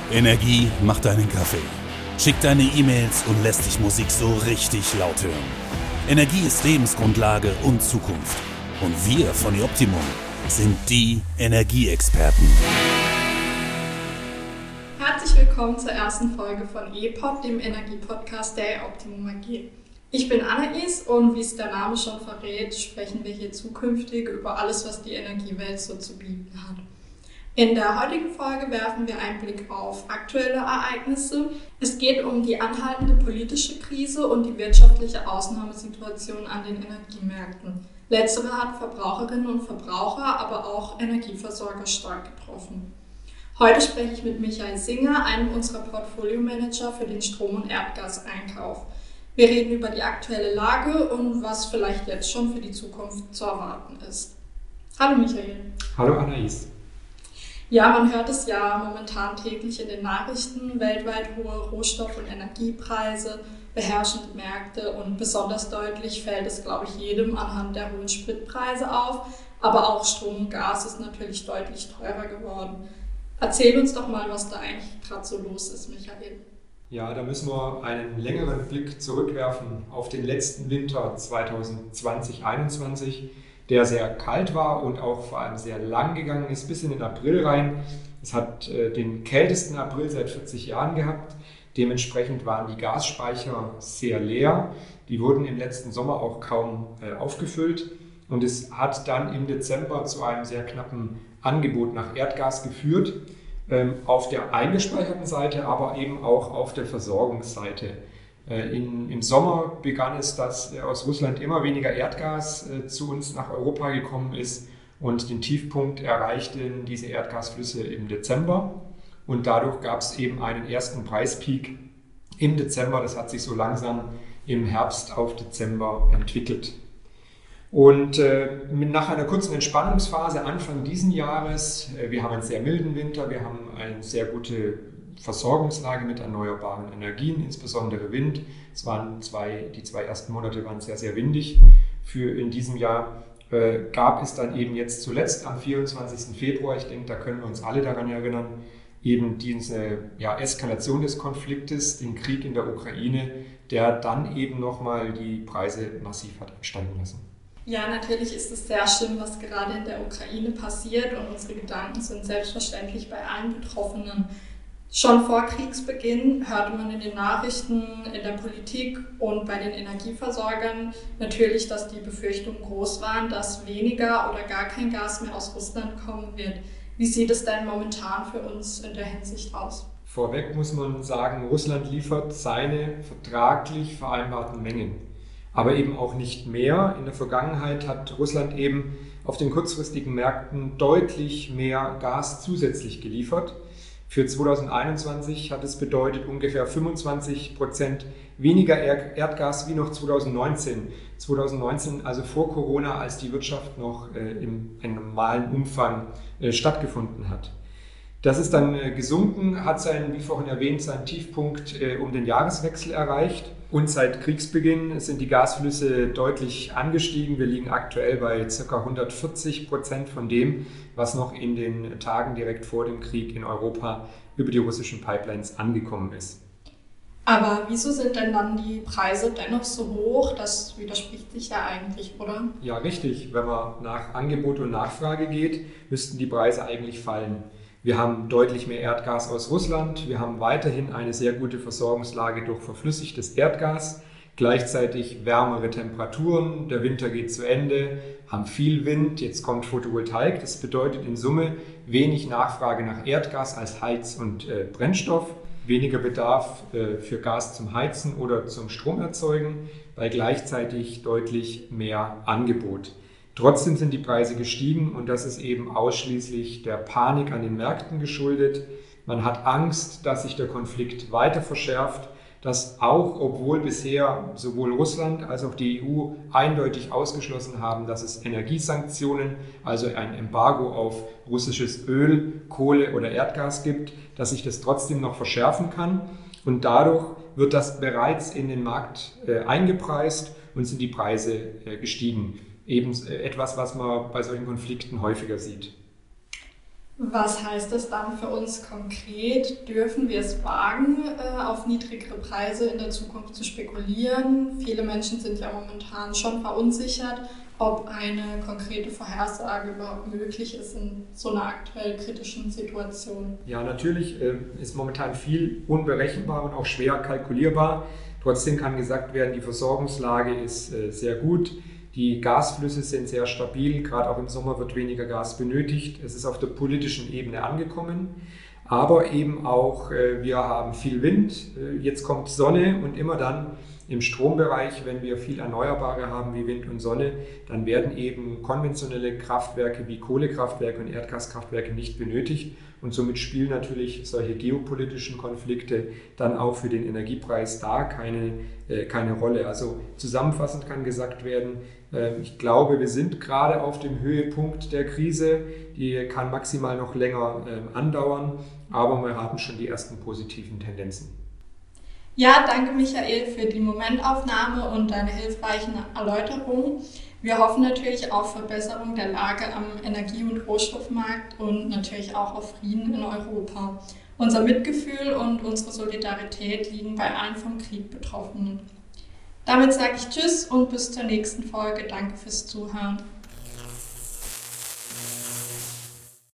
Energie macht deinen Kaffee, schickt deine E-Mails und lässt dich Musik so richtig laut hören. Energie ist Lebensgrundlage und Zukunft. Und wir von eOptimum sind die Energieexperten. Herzlich willkommen zur ersten Folge von ePod, dem Energiepodcast der eOptimum AG. Ich bin Anais und wie es der Name schon verrät, sprechen wir hier zukünftig über alles, was die Energiewelt so zu bieten hat. In der heutigen Folge werfen wir einen Blick auf aktuelle Ereignisse. Es geht um die anhaltende politische Krise und die wirtschaftliche Ausnahmesituation an den Energiemärkten. Letztere hat Verbraucherinnen und Verbraucher, aber auch Energieversorger stark getroffen. Heute spreche ich mit Michael Singer, einem unserer Portfolio-Manager für den Strom- und Erdgaseinkauf. Wir reden über die aktuelle Lage und was vielleicht jetzt schon für die Zukunft zu erwarten ist. Hallo Michael. Hallo Anais. Ja, man hört es ja momentan täglich in den Nachrichten, weltweit hohe Rohstoff- und Energiepreise, beherrschende Märkte und besonders deutlich fällt es, glaube ich, jedem anhand der hohen Spritpreise auf, aber auch Strom und Gas ist natürlich deutlich teurer geworden. Erzähl uns doch mal, was da eigentlich gerade so los ist, Michael. Ja, da müssen wir einen längeren Blick zurückwerfen auf den letzten Winter 2020-21, der sehr kalt war und auch vor allem sehr lang gegangen ist, bis in den April rein. Es hat den kältesten April seit 40 Jahren gehabt. Dementsprechend waren die Gasspeicher sehr leer. Die wurden im letzten Sommer auch kaum aufgefüllt. Und es hat dann im Dezember zu einem sehr knappen Angebot nach Erdgas geführt. Auf der eingespeicherten Seite, aber eben auch auf der Versorgungsseite. Im Sommer begann es, dass aus Russland immer weniger Erdgas zu uns nach Europa gekommen ist und den Tiefpunkt erreichten diese Erdgasflüsse im Dezember und dadurch gab es eben einen ersten Preispeak im Dezember. Das hat sich so langsam im Herbst auf Dezember entwickelt. Und nach einer kurzen Entspannungsphase Anfang diesen Jahres, wir haben einen sehr milden Winter, wir haben eine sehr gute Versorgungslage mit erneuerbaren Energien, insbesondere Wind. Die zwei ersten Monate waren sehr, sehr windig in diesem Jahr. Gab es dann eben jetzt zuletzt am 24. Februar, ich denke, da können wir uns alle daran erinnern, eben diese Eskalation des Konfliktes, den Krieg in der Ukraine, der dann eben nochmal die Preise massiv hat ansteigen lassen. Ja, natürlich ist es sehr schlimm, was gerade in der Ukraine passiert und unsere Gedanken sind selbstverständlich bei allen Betroffenen. Schon vor Kriegsbeginn hörte man in den Nachrichten, in der Politik und bei den Energieversorgern natürlich, dass die Befürchtungen groß waren, dass weniger oder gar kein Gas mehr aus Russland kommen wird. Wie sieht es denn momentan für uns in der Hinsicht aus? Vorweg muss man sagen, Russland liefert seine vertraglich vereinbarten Mengen, aber eben auch nicht mehr. In der Vergangenheit hat Russland eben auf den kurzfristigen Märkten deutlich mehr Gas zusätzlich geliefert. Für 2021 hat es bedeutet ungefähr 25% weniger Erdgas wie noch 2019. 2019, also vor Corona, als die Wirtschaft noch im normalen Umfang stattgefunden hat. Das ist dann gesunken, hat wie vorhin erwähnt, seinen Tiefpunkt um den Jahreswechsel erreicht. Und seit Kriegsbeginn sind die Gasflüsse deutlich angestiegen. Wir liegen aktuell bei ca. 140% von dem, was noch in den Tagen direkt vor dem Krieg in Europa über die russischen Pipelines angekommen ist. Aber wieso sind denn dann die Preise dennoch so hoch? Das widerspricht sich ja eigentlich, oder? Ja, richtig. Wenn man nach Angebot und Nachfrage geht, müssten die Preise eigentlich fallen. Wir haben deutlich mehr Erdgas aus Russland. Wir haben weiterhin eine sehr gute Versorgungslage durch verflüssigtes Erdgas. Gleichzeitig wärmere Temperaturen. Der Winter geht zu Ende, haben viel Wind. Jetzt kommt Photovoltaik. Das bedeutet in Summe wenig Nachfrage nach Erdgas als Heiz- und Brennstoff. Weniger Bedarf für Gas zum Heizen oder zum Stromerzeugen, bei gleichzeitig deutlich mehr Angebot. Trotzdem sind die Preise gestiegen und das ist eben ausschließlich der Panik an den Märkten geschuldet. Man hat Angst, dass sich der Konflikt weiter verschärft, dass auch, obwohl bisher sowohl Russland als auch die EU eindeutig ausgeschlossen haben, dass es Energiesanktionen, also ein Embargo auf russisches Öl, Kohle oder Erdgas gibt, dass sich das trotzdem noch verschärfen kann. Und dadurch wird das bereits in den Markt eingepreist und sind die Preise gestiegen. Eben etwas, was man bei solchen Konflikten häufiger sieht. Was heißt das dann für uns konkret? Dürfen wir es wagen, auf niedrigere Preise in der Zukunft zu spekulieren? Viele Menschen sind ja momentan schon verunsichert, ob eine konkrete Vorhersage überhaupt möglich ist in so einer aktuell kritischen Situation. Ja, natürlich ist momentan viel unberechenbar und auch schwer kalkulierbar. Trotzdem kann gesagt werden, die Versorgungslage ist sehr gut. Die Gasflüsse sind sehr stabil, gerade auch im Sommer wird weniger Gas benötigt. Es ist auf der politischen Ebene angekommen, aber eben auch wir haben viel Wind, jetzt kommt Sonne und immer dann im Strombereich, wenn wir viel Erneuerbare haben wie Wind und Sonne, dann werden eben konventionelle Kraftwerke wie Kohlekraftwerke und Erdgaskraftwerke nicht benötigt und somit spielen natürlich solche geopolitischen Konflikte dann auch für den Energiepreis da keine Rolle. Also zusammenfassend kann gesagt werden, ich glaube, wir sind gerade auf dem Höhepunkt der Krise, die kann maximal noch länger andauern, aber wir haben schon die ersten positiven Tendenzen. Ja, danke Michael für die Momentaufnahme und deine hilfreichen Erläuterungen. Wir hoffen natürlich auf Verbesserung der Lage am Energie- und Rohstoffmarkt und natürlich auch auf Frieden in Europa. Unser Mitgefühl und unsere Solidarität liegen bei allen vom Krieg Betroffenen. Damit sage ich Tschüss und bis zur nächsten Folge. Danke fürs Zuhören.